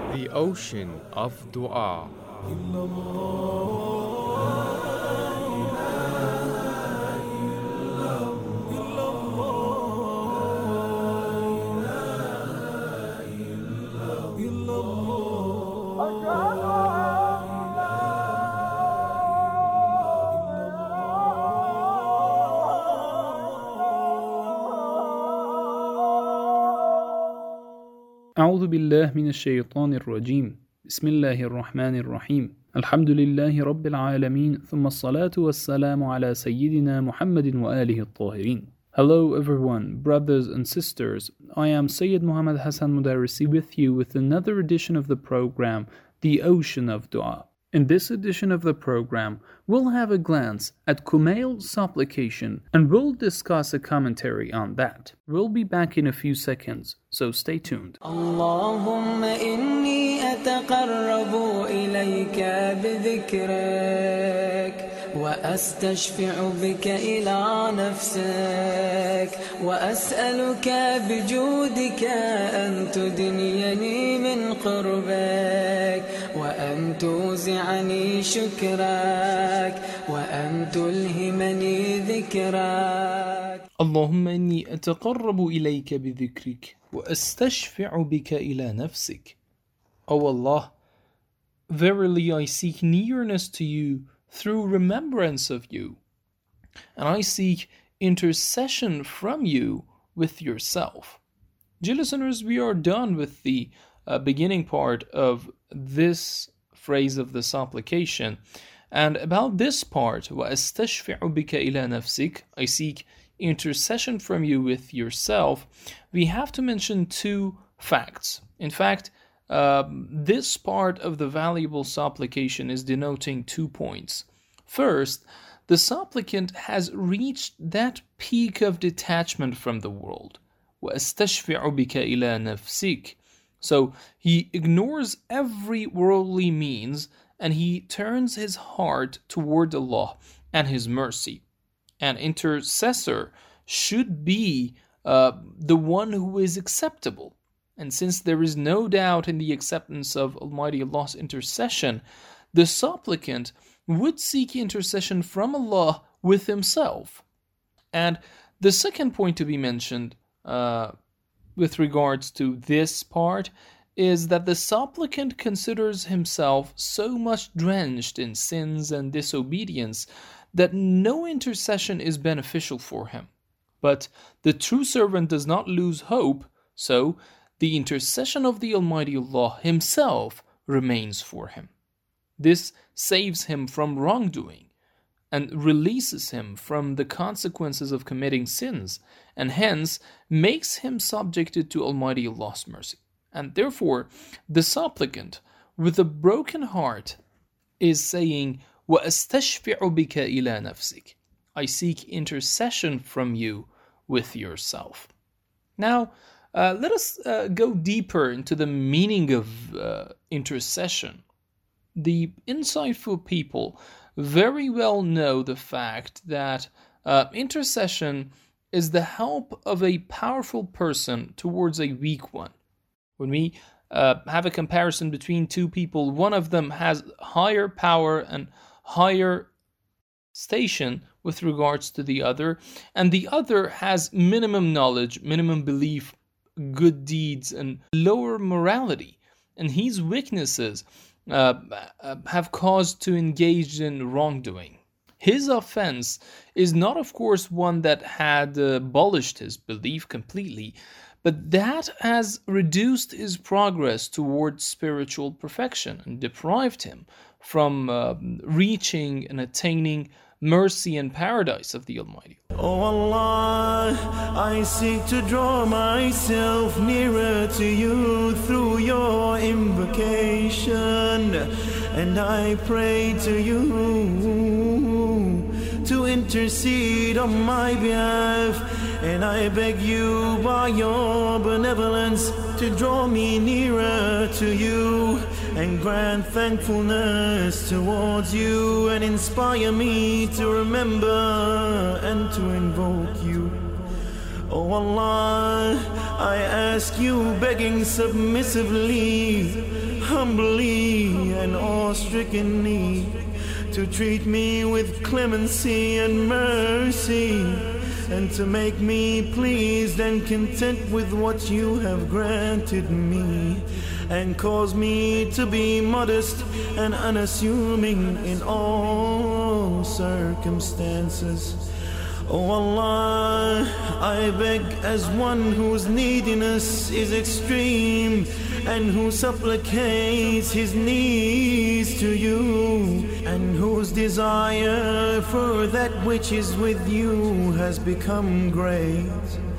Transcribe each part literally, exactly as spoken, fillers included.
The ocean of dua. أعوذ بالله من الشيطان الرجيم بسم الله الرحمن الرحيم الحمد لله رب العالمين ثم الصلاة والسلام على سيدنا محمد وآله الطاهرين. Hello everyone, brothers and sisters. I am Sayyid Muhammad Hassan Mudarrisi with you with another edition of the program, The Ocean of Dua. In this edition of the program, we'll have a glance at Kumail's supplication and we'll discuss a commentary on that. We'll be back in a few seconds, so stay tuned. Allahumma inni ataqarrabu ilayka bidhikrak وأستشفع بك إلى نفسك وأسألك بجودك أن تدنيني من قربك وأن توزعني شكرك وأن تلهمني ذكرك. اللهم إني أتقرب إليك بذكرك وأستشفع بك إلى نفسك. O Allah, verily I seek nearness to you through remembrance of you, and I seek intercession from you with yourself. Dear listeners, we are done with the uh, beginning part of this phrase of the supplication, and about this part, وَأَسْتَشْفِعُ بِكَ إِلَى نَفْسِكَ, I seek intercession from you with yourself, we have to mention two facts. In fact, Uh, this part of the valuable supplication is denoting two points. First, the supplicant has reached that peak of detachment from the world. وَأَسْتَشْفِعُ بِكَ إِلَى نَفْسِكَ. So he ignores every worldly means and he turns his heart toward Allah and His mercy. An intercessor should be uh, the one who is acceptable. And since there is no doubt in the acceptance of Almighty Allah's intercession, the supplicant would seek intercession from Allah with himself. And the second point to be mentioned uh, with regards to this part is that the supplicant considers himself so much drenched in sins and disobedience that no intercession is beneficial for him. But the true servant does not lose hope, so the intercession of the Almighty Allah Himself remains for him. This saves him from wrongdoing and releases him from the consequences of committing sins, and hence makes him subjected to Almighty Allah's mercy. And therefore, the supplicant with a broken heart is saying, وَأَسْتَشْفِعُ بِكَ إِلَى نَفْسِكَ, I seek intercession from you with yourself. Now, Uh, let us uh, go deeper into the meaning of uh, intercession. The insightful people very well know the fact that uh, intercession is the help of a powerful person towards a weak one. When we uh, have a comparison between two people, one of them has higher power and higher station with regards to the other, and the other has minimum knowledge, minimum belief, good deeds, and lower morality, and his weaknesses uh, have caused to engage in wrongdoing. His offense is not, of course, one that had uh, abolished his belief completely, but that has reduced his progress towards spiritual perfection and deprived him from uh, reaching and attaining mercy and paradise of the Almighty. Oh Allah, I seek to draw myself nearer to you through your invocation, and I pray to you to intercede on my behalf, and I beg you by your benevolence to draw me nearer to you and grant thankfulness towards you and inspire me to remember and to invoke you. Oh Allah, I ask you begging submissively, humbly and awe-strickenly, to treat me with clemency and mercy, and to make me pleased and content with what you have granted me, and cause me to be modest and unassuming in all circumstances. Oh Allah, I beg as one whose neediness is extreme and who supplicates his needs to you, and whose desire for that which is with you has become great.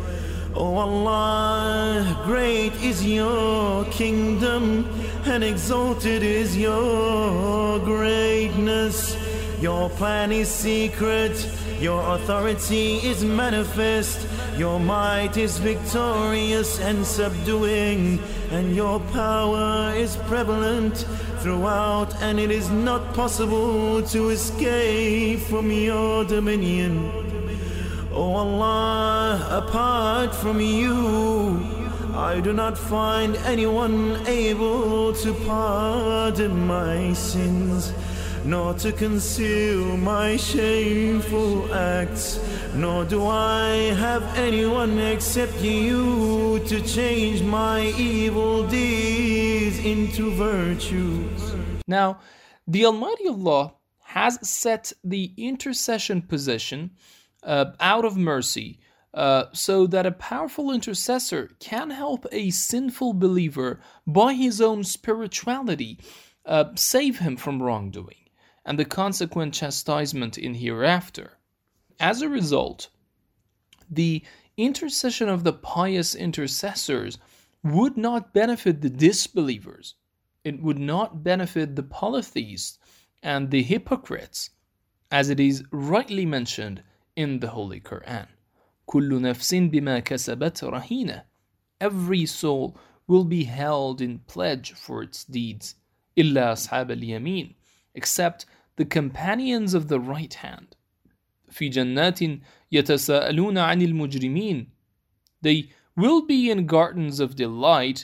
Oh Allah, great is your kingdom and exalted is your greatness. Your plan is secret, your authority is manifest, your might is victorious and subduing, and your power is prevalent throughout, and it is not possible to escape from your dominion. Oh Allah, apart from you, I do not find anyone able to pardon my sins, nor to conceal my shameful acts, nor do I have anyone except you to change my evil deeds into virtues. Now, the Almighty Allah has set the intercession position uh, out of mercy, uh, so that a powerful intercessor can help a sinful believer by his own spirituality uh, save him from wrongdoing and the consequent chastisement in hereafter. As a result, the intercession of the pious intercessors would not benefit the disbelievers. It would not benefit the polytheists and the hypocrites, as it is rightly mentioned in the Holy Quran. كُلُّ نَفْسٍ بِمَا كَسَبَتْ رَهِينَةٌ. Every soul will be held in pledge for its deeds. إِلَّا أَصْحَابَ الْيَمِينَ. Except the companions of the right hand. فِي جَنَّاتٍ يَتَسَاءَلُونَ عَنِ الْمُجْرِمِينَ. They will be in gardens of delight,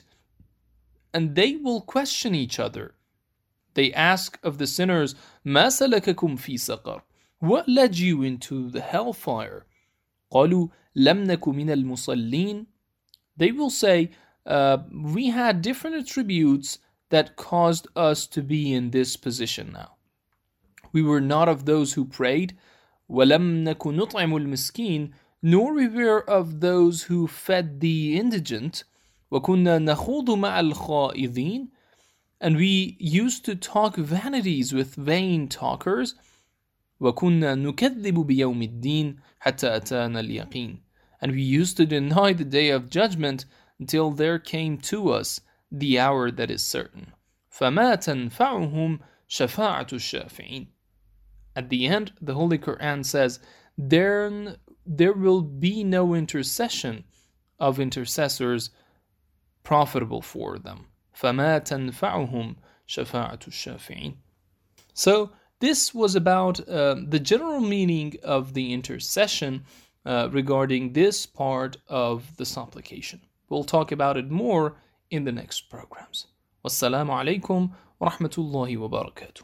and they will question each other. They ask of the sinners, مَا سَلَكَكُمْ فِي سَقَرٍ. What led you into the hellfire? قَالُوا لَمْ نَكُ مِنَ الْمُصَلِّينَ. They will say, uh, we had different attributes that caused us to be in this position now. We were not of those who prayed, وَلَمْ نَكُ نُطْعِمُ الْمِسْكِينَ, nor we were of those who fed the indigent, وَكُنَّا نَخُوضُ مَعَ الْخَائِضِينَ, and we used to talk vanities with vain talkers, وَكُنَّا نُكَذِّبُ بِيَوْمِ الدِّينِ حَتَّى أَتَانَا الْيَقِينَ, and we used to deny the day of judgment until there came to us the hour that is certain. فَمَا تَنْفَعُهُمْ شَفَاعَةُ الشَّافِعِينَ. At the end, the Holy Quran says, there, there will be no intercession of intercessors profitable for them. فَمَا تَنْفَعُهُمْ شَفَاعَةُ الشَّافِعِينَ. So, this was about uh, the general meaning of the intercession uh, regarding this part of the supplication. We'll talk about it more in the next programs. Wassalamu alaikum wa rahmatullahi wa barakatuh.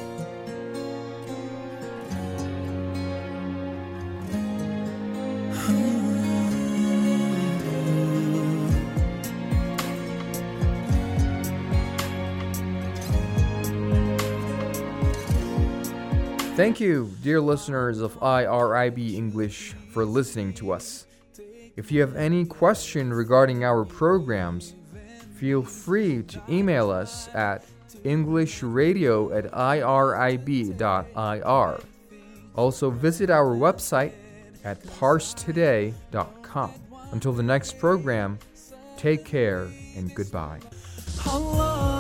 Thank you, dear listeners of I R I B English, for listening to us. If you have any question regarding our programs, feel free to email us at englishradio at irib dot I R. Also visit our website at parse today dot com. Until the next program, take care and goodbye. Allah.